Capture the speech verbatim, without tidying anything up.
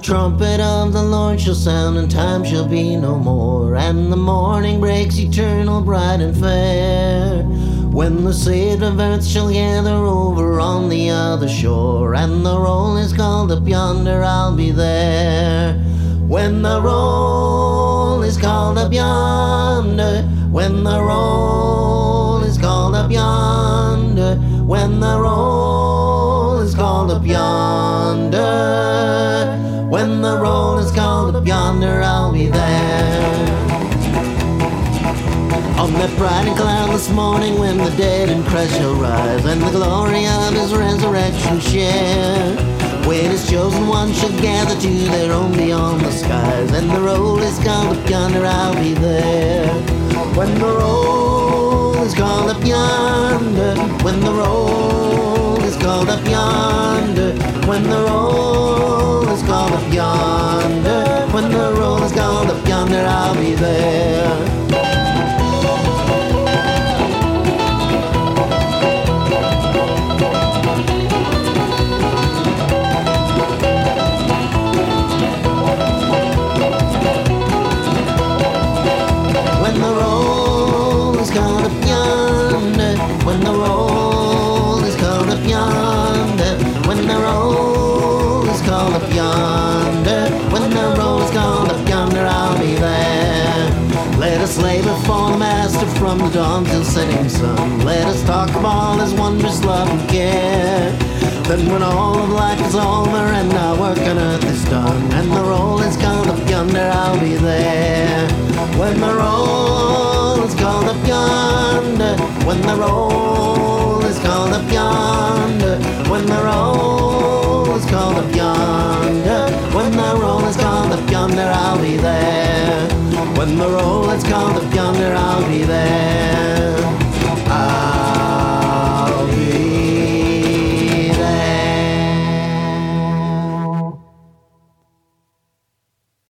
trumpet of the Lord shall sound, and time shall be no more, and the morning breaks eternal, bright and fair. When the saved of earth shall gather over on the other shore, and the roll is called up yonder, I'll be there. When the roll is called up yonder, when the roll is called up yonder, when the roll is called up yonder, when the roll is called up yonder, I'll be there. On that bright and cloudless morning, when the dead in Christ shall rise, and the glory of his resurrection share, when his chosen ones shall gather to their own beyond the skies, and the roll is called up yonder, I'll be there. When the roll is called up yonder, when the roll is called up yonder, when the roll is called up yonder, when the roll is called up yonder, I'll be there. When the roll is called up yonder, when the roll is called up yonder, when the roll is called up yonder, when the roll is called up yonder, I'll be there. Let us labor for the Master from the dawn till setting sun. Let us talk of all his wondrous love and care. Then when all of life is over and our work on earth is done, and the roll is called up yonder, I'll be there. When the roll is called up yonder, when the roll is called up yonder, when the roll is called up yonder, when the roll is called up yonder, I'll be there. When the roll is called up yonder, I'll be there.